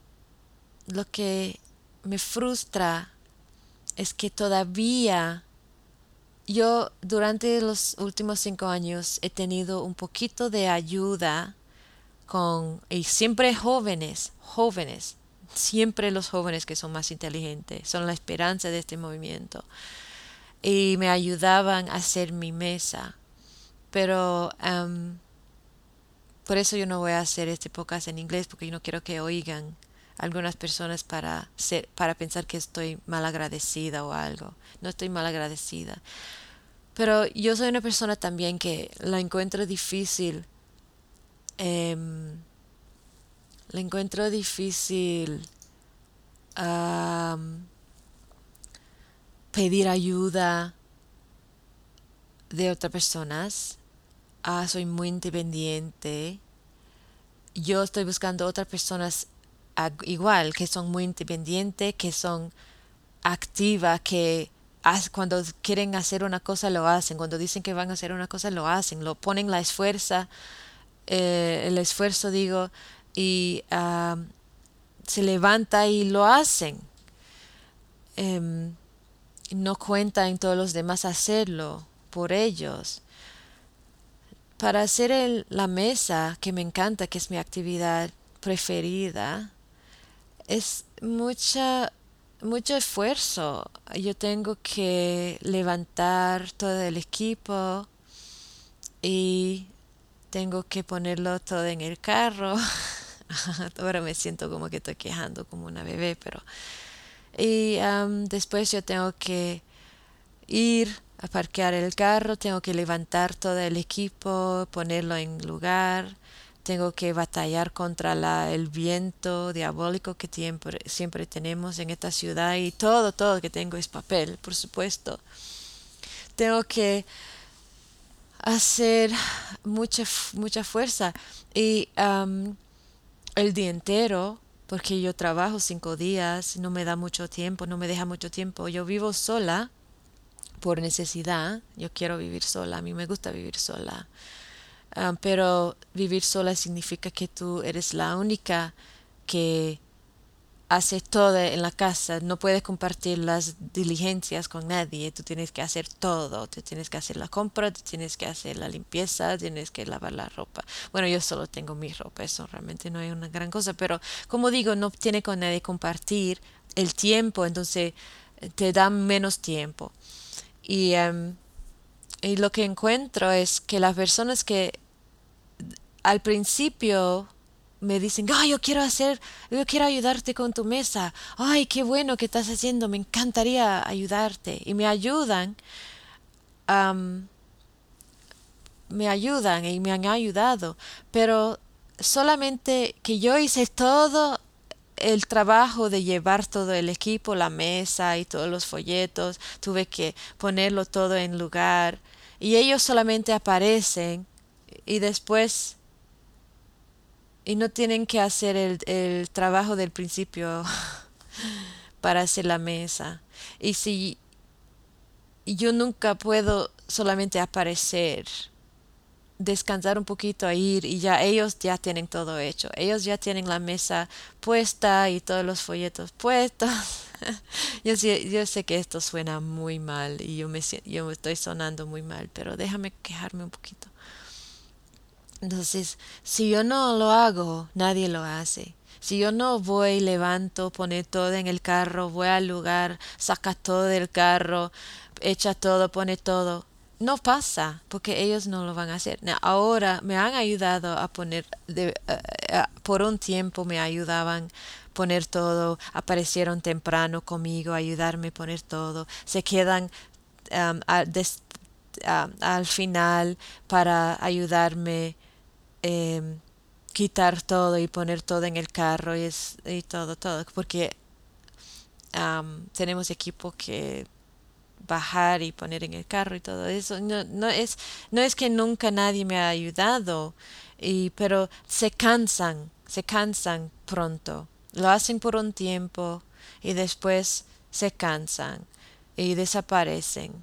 lo que me frustra es que todavía yo durante los últimos cinco años he tenido un poquito de ayuda con, y siempre jóvenes, jóvenes, siempre los jóvenes que son más inteligentes, son la esperanza de este movimiento. Y me ayudaban a hacer mi mesa. Pero um, por eso yo no voy a hacer este podcast en inglés, porque yo no quiero que oigan algunas personas para ser, para pensar que estoy mal agradecida o algo. No estoy mal agradecida. Pero yo soy una persona también que la encuentro difícil. Eh, la encuentro difícil um, pedir ayuda de otras personas. Ah, soy muy independiente. Yo estoy buscando otras personas ag- igual, que son muy independientes, que son activas, que haz- cuando quieren hacer una cosa lo hacen, cuando dicen que van a hacer una cosa lo hacen, lo ponen la esfuerza, eh, el esfuerzo digo, y ah, se levanta y lo hacen. Em, no cuentan todos los demás hacerlo por ellos. Para hacer el- la mesa, que me encanta, que es mi actividad preferida, es mucha, mucho esfuerzo. Yo tengo que levantar todo el equipo y tengo que ponerlo todo en el carro. Ahora me siento como que estoy quejando como una bebé, pero... Y am, después yo tengo que ir a parquear el carro, tengo que levantar todo el equipo, ponerlo en lugar, tengo que batallar contra la, el viento diabólico que siempre, siempre tenemos en esta ciudad y todo, todo que tengo es papel, por supuesto. Tengo que hacer mucha, f- mucha fuerza y am, el día entero, porque yo trabajo cinco días, no me da mucho tiempo, no me deja mucho tiempo. Yo vivo sola por necesidad, yo quiero vivir sola, a mí me gusta vivir sola. Ah, pero vivir sola significa que tú eres la única que hace todo en la casa, no puedes compartir las diligencias con nadie, tú tienes que hacer todo, tú tienes que hacer la compra, tú tienes que hacer la limpieza, tienes que lavar la ropa. Bueno, yo solo tengo mi ropa, eso realmente no es una gran cosa, pero como digo, no tiene con nadie compartir el tiempo, entonces eh, te da menos tiempo. Y, em, y lo que encuentro es que las personas que al principio me dicen, ay, yo quiero hacer, yo quiero ayudarte con tu mesa, ay, qué bueno que estás haciendo, me encantaría ayudarte. Y me ayudan, am, me ayudan y me han ayudado, pero solamente que yo hice todo el trabajo de llevar todo el equipo, la mesa y todos los folletos, tuve que ponerlo todo en lugar y ellos solamente aparecen y después y no tienen que hacer el, el trabajo del principio para hacer la mesa. Y si yo nunca puedo solamente aparecer, descansar un poquito a ir y ya ellos ya tienen todo hecho. Ellos ya tienen la mesa puesta y todos los folletos puestos. Yo sé, yo sé que esto suena muy mal y yo me, sien- yo me estoy sonando muy mal, pero déjame quejarme un poquito. Entonces, si yo no lo hago, nadie lo hace. Si yo no voy, levanto, pone todo en el carro, voy al lugar, saca todo del carro, echa todo, pone todo, no pasa, porque ellos no lo van a hacer. Na- Ahora me han ayudado a poner, de- eh, eh, por un tiempo me ayudaban poner todo, aparecieron temprano conmigo, ayudarme a poner todo, se quedan am, a- des- a- al final para ayudarme em, quitar todo y poner todo en el carro y, es, y todo, todo, porque am, tenemos equipo que bajar y poner en el carro y todo eso. No, no es, no es que nunca nadie me ha ayudado, y, pero se cansan, se cansan pronto. Lo hacen por un tiempo y después se cansan y desaparecen.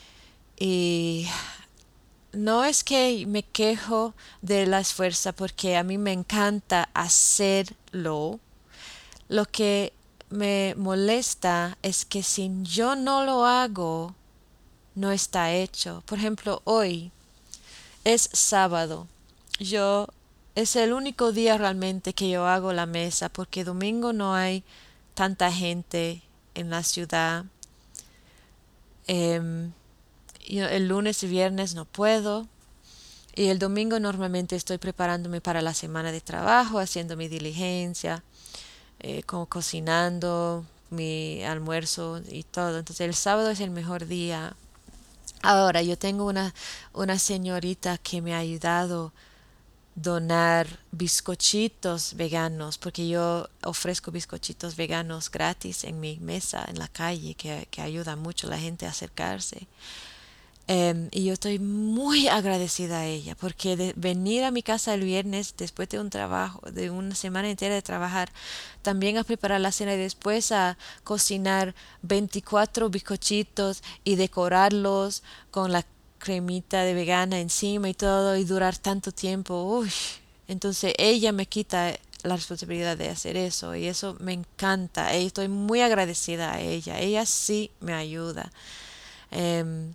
Y no es que me quejo de la esfuerza porque a mí me encanta hacerlo. Lo que me molesta es que si yo no lo hago, no está hecho. Por ejemplo, hoy es sábado. Yo es el único día realmente que yo hago la mesa porque domingo no hay tanta gente en la ciudad. Em, yo el lunes y viernes no puedo. Y el domingo normalmente estoy preparándome para la semana de trabajo, haciendo mi diligencia, eh, como cocinando mi almuerzo y todo. Entonces el sábado es el mejor día. Ahora, yo tengo una, una señorita que me ha ayudado donar bizcochitos veganos, porque yo ofrezco bizcochitos veganos gratis en mi mesa en la calle, que, que ayuda mucho a la gente a acercarse. Em, y yo estoy muy agradecida a ella porque de venir a mi casa el viernes después de un trabajo, de una semana entera de trabajar, también a preparar la cena y después a cocinar veinticuatro bizcochitos y decorarlos con la cremita de vegana encima y todo y durar tanto tiempo. Uy, entonces ella me quita la responsabilidad de hacer eso y eso me encanta. Y estoy muy agradecida a ella. Ella sí me ayuda. Em,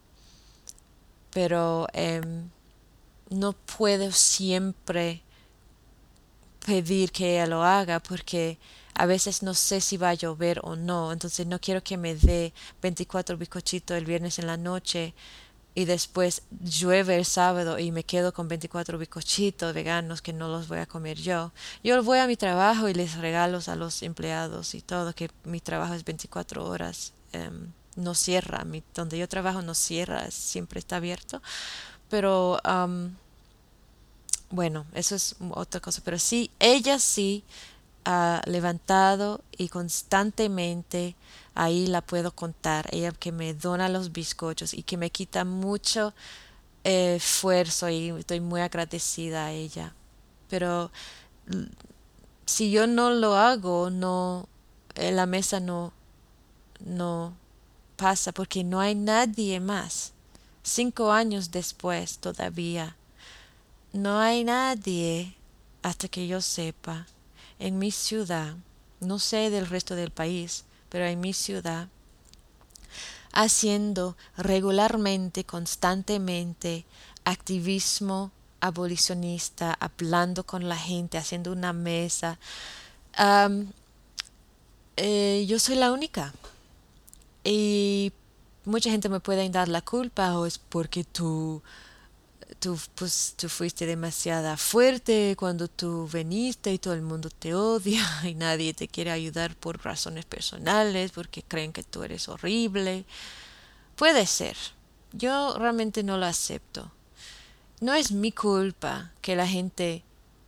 pero em, no puedo siempre pedir que ella lo haga porque a veces no sé si va a llover o no, entonces no quiero que me dé veinticuatro bizcochitos el viernes en la noche y después llueve el sábado y me quedo con veinticuatro bizcochitos veganos que no los voy a comer yo. Yo voy a mi trabajo y les regalo a los empleados y todo, que mi trabajo es veinticuatro horas. Em, no cierra, mi, donde yo trabajo no cierra, siempre está abierto. Pero am, bueno, eso es otra cosa. Pero sí, ella sí ha levantado y constantemente ahí la puedo contar. Ella que me dona los bizcochos y que me quita mucho eh, esfuerzo y estoy muy agradecida a ella. Pero l- si yo no lo hago, no, eh, la mesa no, no pasa porque no hay nadie más. Cinco años después todavía, no hay nadie, hasta que yo sepa, en mi ciudad, no sé del resto del país, pero en mi ciudad, haciendo regularmente, constantemente, activismo abolicionista, hablando con la gente, haciendo una mesa. Am, eh, yo soy la única. Y mucha gente me puede dar la culpa o es porque tú, tú, pues, tú fuiste demasiada fuerte cuando tú viniste y todo el mundo te odia y nadie te quiere ayudar por razones personales porque creen que tú eres horrible. Puede ser. Yo realmente no lo acepto. No es mi culpa que la gente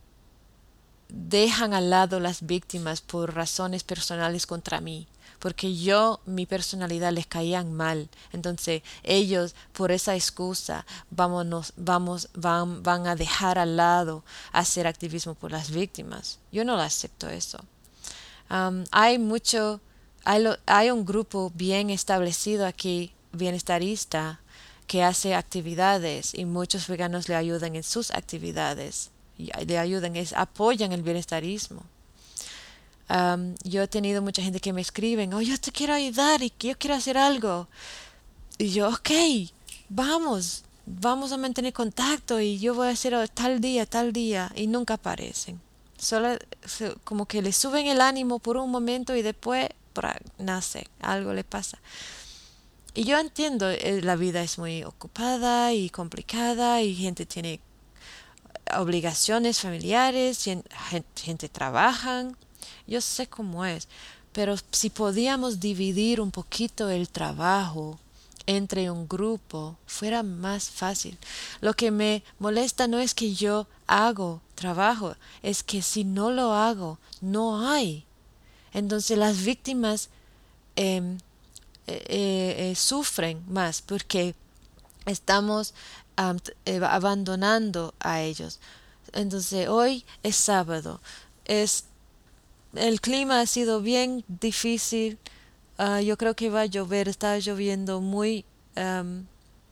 dejan al lado las víctimas por razones personales contra mí, porque yo, mi personalidad les caían mal. Entonces, ellos, por esa excusa, vámonos, vamos, van, van a dejar al lado hacer activismo por las víctimas. Yo no lo acepto eso. Am, hay mucho, hay, lo- hay un grupo bien establecido aquí, bienestarista, que hace actividades y muchos veganos le ayudan en sus actividades. Y le ayudan, es, apoyan el bienestarismo. Am, yo he tenido mucha gente que me escriben, oh, yo te quiero ayudar y que yo quiero hacer algo. Y yo, ok, vamos, vamos a mantener contacto y yo voy a hacer tal día, tal día, y nunca aparecen. Solo se- como que le suben el ánimo por un momento y después pra, nace, algo le pasa. Y yo entiendo, eh, la vida es muy ocupada y complicada y gente tiene obligaciones familiares, gen- gen- gente trabaja, yo sé cómo es, pero si podíamos dividir un poquito el trabajo entre un grupo, fuera más fácil. Lo que me molesta no es que yo hago trabajo, es que si no lo hago, no hay. Entonces las víctimas em, eh, eh, eh, sufren más porque estamos am, t- eh, abandonando a ellos. Entonces, hoy es sábado. Es, el clima ha sido bien difícil. Ah, yo creo que va a llover. Está lloviendo muy am,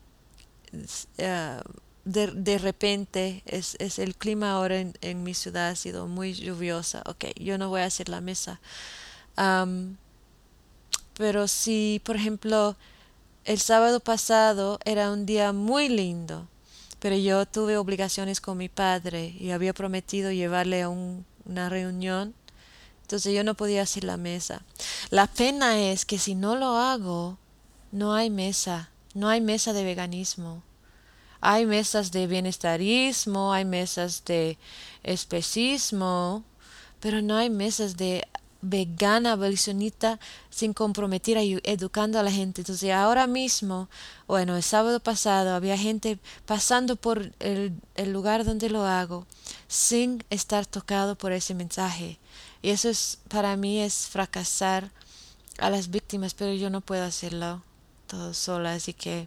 s- ah, de, de repente. Es, es el clima ahora en, en mi ciudad ha sido muy lluviosa. Ok, yo no voy a hacer la mesa. Am, pero si, por ejemplo, el sábado pasado era un día muy lindo, pero yo tuve obligaciones con mi padre y había prometido llevarle a un- una reunión, entonces yo no podía hacer la mesa. La pena es que si no lo hago, no hay mesa, no hay mesa de veganismo. Hay mesas de bienestarismo, hay mesas de especismo, pero no hay mesas de vegana abolicionista sin comprometer a edu- educando a la gente. Entonces ahora mismo, bueno, el sábado pasado había gente pasando por el, el lugar donde lo hago sin estar tocado por ese mensaje. Y eso es, para mí es fracasar a las víctimas, pero yo no puedo hacerlo todo sola, así que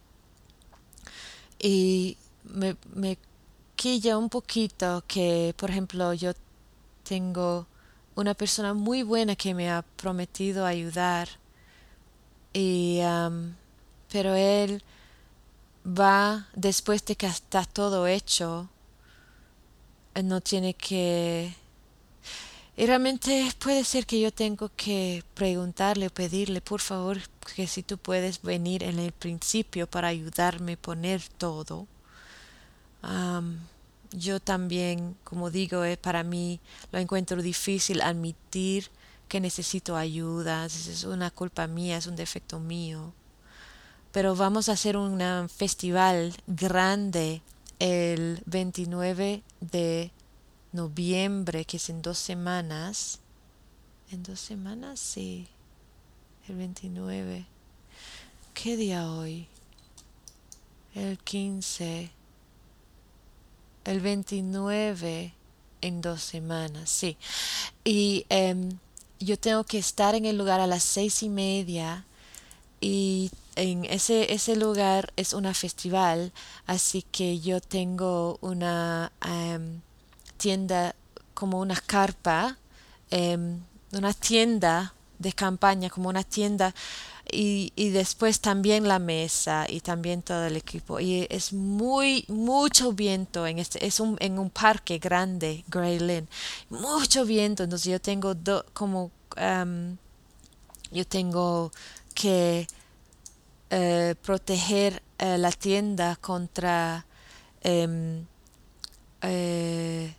y me, me quilla un poquito que, por ejemplo, yo tengo una persona muy buena que me ha prometido ayudar y am, pero él va después de que está todo hecho, él no tiene que y realmente puede ser que yo tengo que preguntarle o pedirle por favor que si tú puedes venir en el principio para ayudarme a poner todo. Am, yo también, como digo, eh, para mí lo encuentro difícil admitir que necesito ayuda. Es una culpa mía, es un defecto mío. Pero vamos a hacer un festival grande el veintinueve de noviembre, que es en dos semanas. ¿En dos semanas? Sí, el veintinueve. ¿Qué día hoy? El quince. El veintinueve en dos semanas, sí. Y em, yo tengo que estar en el lugar a las seis y media y en ese, ese lugar es una festival, así que yo tengo una em, tienda, como una carpa, em, una tienda de campaña, como una tienda, y, y después también la mesa y también todo el equipo. Y es muy, mucho viento en este, es un, en un parque grande, Grey Lynn, mucho viento, entonces yo tengo do- como, em, yo tengo que eh, proteger eh, la tienda contra em, eh,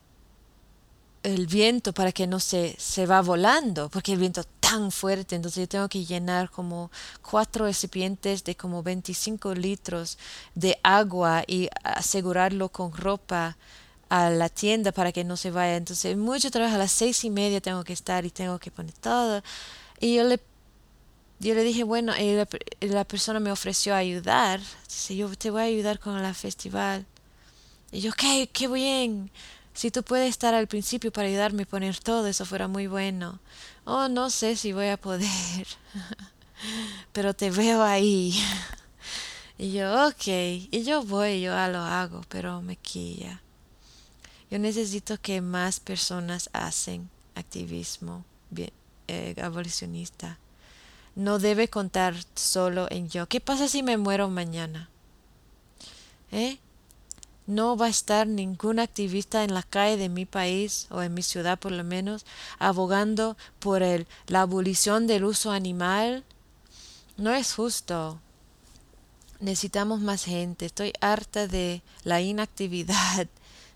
el viento para que no se, se va volando, porque el viento es tan fuerte, entonces yo tengo que llenar como cuatro recipientes de como veinticinco litros de agua y asegurarlo con ropa a la tienda para que no se vaya. Entonces, mucho trabajo, a las seis y media tengo que estar y tengo que poner todo. Y yo le, yo le dije, bueno, y la, la persona me ofreció ayudar. Dice, yo te voy a ayudar con el festival. Y yo, qué, qué bien. Si tú puedes estar al principio para ayudarme a poner todo, eso fuera muy bueno. Oh, no sé si voy a poder, pero te veo ahí. Y yo, ok. Y yo voy, yo lo hago, pero me quilla. Yo necesito que más personas hacen activismo bien, eh, abolicionista. No debe contar solo en yo. ¿Qué pasa si me muero mañana? ¿Eh? No va a estar ningún activista en la calle de mi país, o en mi ciudad por lo menos, abogando por el, la abolición del uso animal. No es justo. Necesitamos más gente. Estoy harta de la inactividad.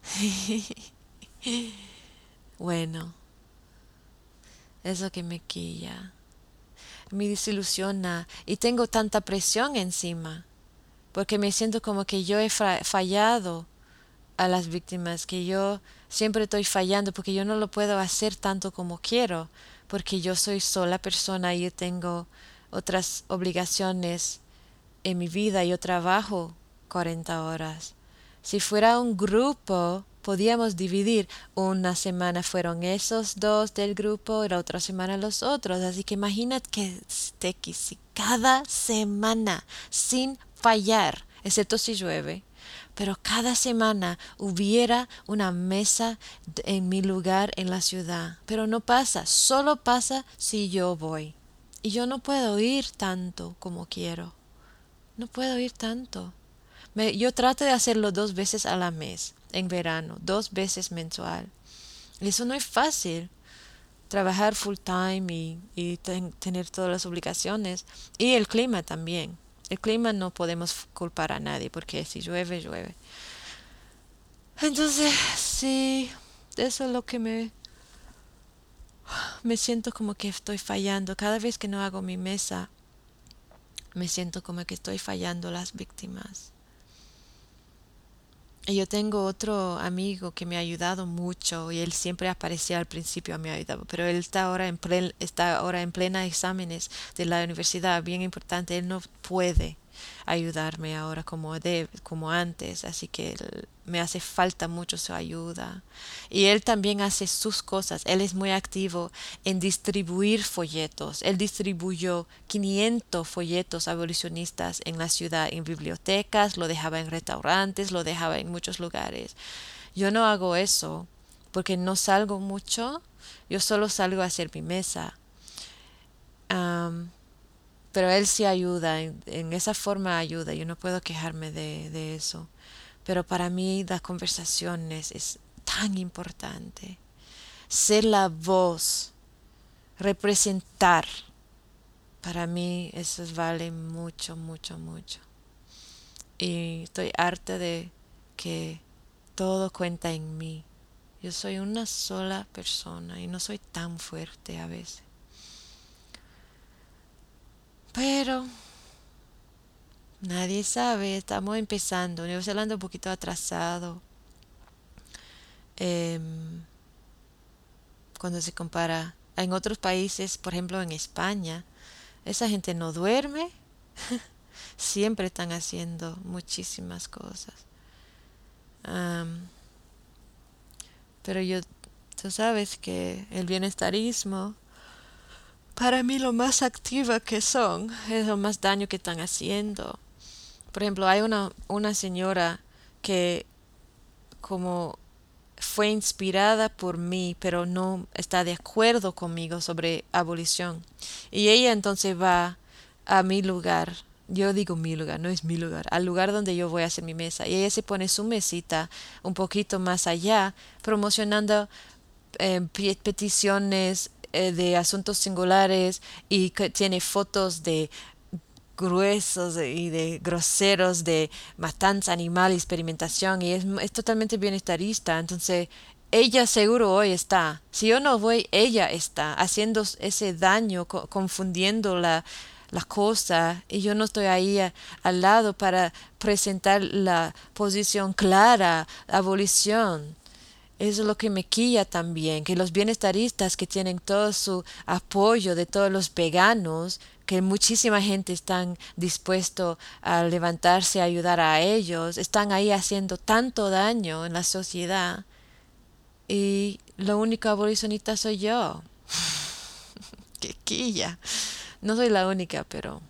Bueno, eso que me quilla. Me desilusiona y tengo tanta presión encima, porque me siento como que yo he fa- fallado a las víctimas, que yo siempre estoy fallando porque yo no lo puedo hacer tanto como quiero, porque yo soy sola persona y yo tengo otras obligaciones en mi vida, yo trabajo cuarenta horas. Si fuera un grupo, podíamos dividir. Una semana fueron esos dos del grupo y la otra semana los otros. Así que imagínate que, este, que si cada semana, sin fallar, excepto si llueve, pero cada semana hubiera una mesa en mi lugar en la ciudad. Pero no pasa, solo pasa si yo voy. Y yo no puedo ir tanto como quiero. No puedo ir tanto. Me- yo trato de hacerlo dos veces a la mes, en verano, dos veces mensual. Eso no es fácil. Trabajar full time y, y ten- tener todas las obligaciones. Y el clima también. El clima no podemos culpar a nadie porque si llueve, llueve. Entonces, sí, eso es lo que me, me siento como que estoy fallando. Cada vez que no hago mi mesa, me siento como que estoy fallando a las víctimas. Y yo tengo otro amigo que me ha ayudado mucho y él siempre aparecía al principio, me ha ayudado, pero él está ahora en plen- está ahora en plena exámenes de la universidad, bien importante, él no puede ayudarme ahora como de, como antes, así que él- me hace falta mucho su ayuda. Y él también hace sus cosas, él es muy activo en distribuir folletos. Él distribuyó quinientos folletos abolicionistas en la ciudad, en bibliotecas, lo dejaba en restaurantes, lo dejaba en muchos lugares. Yo no hago eso porque no salgo mucho, yo solo salgo a hacer mi mesa. Am, pero él sí ayuda, en, en esa forma ayuda, yo no puedo quejarme de, de eso. Pero para mí las conversaciones es tan importante. Ser la voz, representar. Para mí eso vale mucho, mucho, mucho. Y estoy harta de que todo cuenta en mí. Yo soy una sola persona y no soy tan fuerte a veces. Pero nadie sabe, estamos empezando. Nueva Zelanda un poquito atrasado. em, Cuando se compara en otros países, por ejemplo en España, esa gente no duerme, siempre están haciendo muchísimas cosas. Am, pero yo, tú sabes que el bienestarismo, para mí lo más activa que son, es lo más daño que están haciendo. Por ejemplo, hay una, una señora que como fue inspirada por mí, pero no está de acuerdo conmigo sobre abolición. Y ella entonces va a mi lugar. Yo digo mi lugar, no es mi lugar, al lugar donde yo voy a hacer mi mesa. Y ella se pone su mesita un poquito más allá, promocionando eh, peticiones eh, de asuntos singulares y que tiene fotos de gruesos y de groseros de matanza animal y experimentación y es, es totalmente bienestarista. Entonces ella seguro hoy está, si yo no voy, ella está haciendo ese daño, co- confundiendo la, la cosa y yo no estoy ahí a- al lado para presentar la posición clara, abolición. Eso es lo que me quilla también, que los bienestaristas que tienen todo su apoyo de todos los veganos, que muchísima gente están dispuesto a levantarse a ayudar a ellos, están ahí haciendo tanto daño en la sociedad y lo único abolicionista soy yo. Que quilla. No soy la única, pero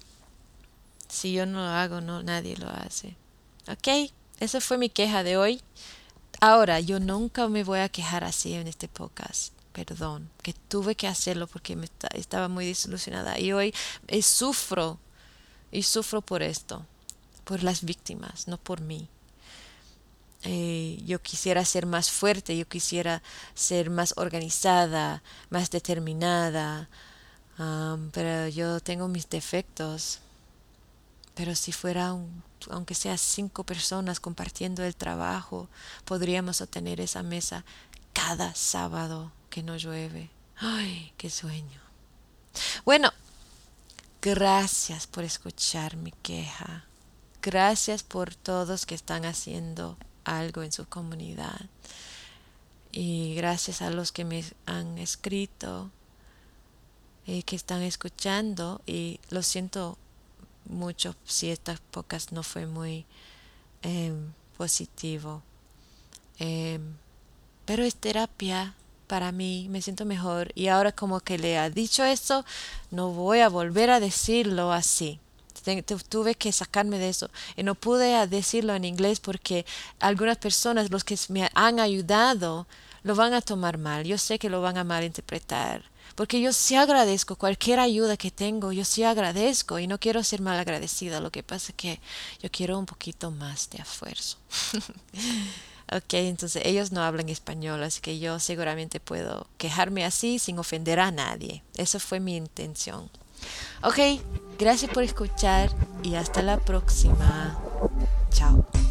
si yo no lo hago, no, nadie lo hace. Ok, esa fue mi queja de hoy. Ahora, yo nunca me voy a quejar así en este podcast. Perdón, que tuve que hacerlo porque me esta- estaba muy desilusionada. Y hoy eh, sufro, y sufro por esto, por las víctimas, no por mí. Eh, yo quisiera ser más fuerte, yo quisiera ser más organizada, más determinada, am, pero yo tengo mis defectos. Pero si fuera un- aunque sea cinco personas compartiendo el trabajo, podríamos obtener esa mesa cada sábado que no llueve. Ay, qué sueño. Bueno, gracias por escuchar mi queja. Gracias por todos que están haciendo algo en su comunidad. Y gracias a los que me han escrito y que están escuchando. Y lo siento mucho si estas pocas no fue muy em, positivo. Em, pero es terapia para mí, me siento mejor y ahora como que le ha dicho eso, no voy a volver a decirlo así. Te- tu- Tuve que sacarme de eso y no pude a decirlo en inglés porque algunas personas, los que me han ayudado, lo van a tomar mal. Yo sé que lo van a malinterpretar. Porque yo sí agradezco cualquier ayuda que tengo, yo sí agradezco y no quiero ser mal agradecida. Lo que pasa es que yo quiero un poquito más de esfuerzo. Ok, entonces ellos no hablan español, así que yo seguramente puedo quejarme así sin ofender a nadie. Esa fue mi intención. Ok, gracias por escuchar y hasta la próxima. Chao.